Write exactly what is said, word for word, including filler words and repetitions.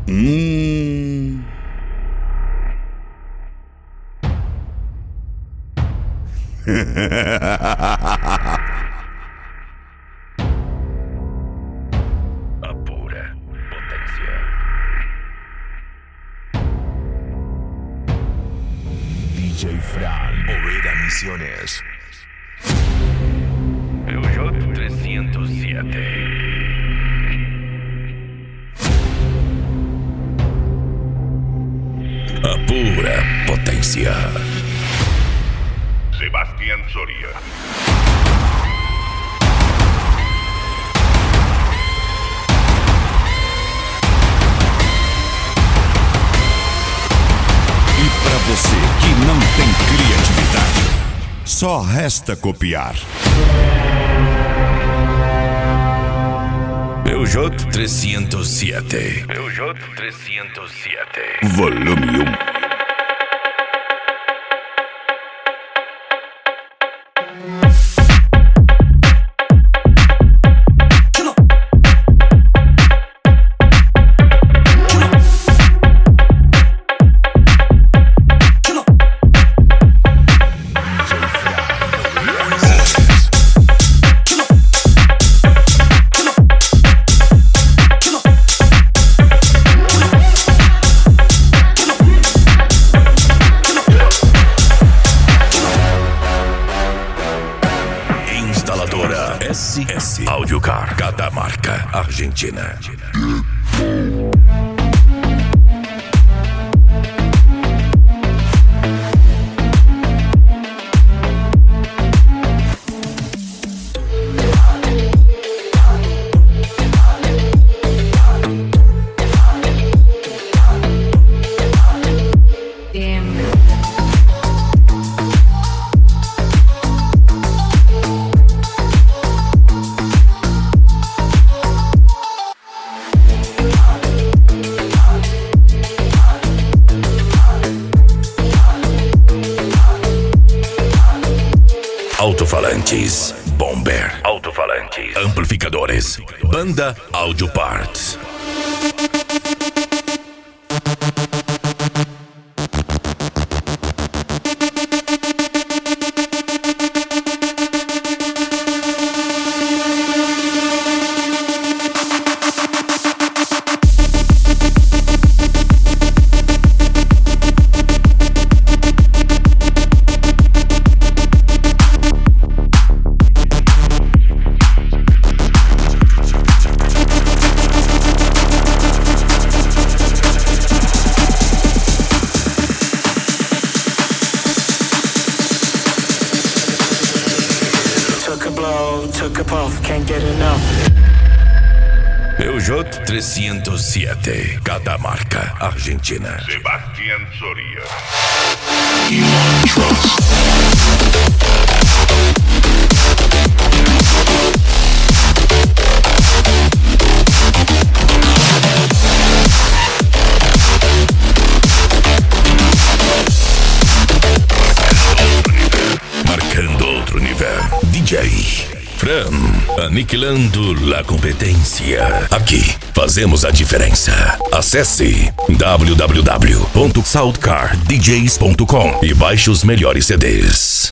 Hum. A pura potência. D J Fran, Oveira Misiones. Peugeot trezentos e sete. A pura potência. Sebastián Soria. E pra você que não tem criatividade, só resta copiar. Peugeot trezentos e sete. Peugeot trezentos e sete. Volume um. S S Audiocar, Catamarca, Argentina. Alto-falantes, Bomber, alto-falantes, amplificadores, Banda Audio Parts. Took a puff, can't get enough. Peugeot trezentos e sete, Catamarca, Argentina. Sebastián Soria. Elon Trust. Marcando outro nível. D J Fran, aniquilando a competência. Aqui fazemos a diferença. Acesse w w w ponto soundcar d js ponto com e baixe os melhores C Ds.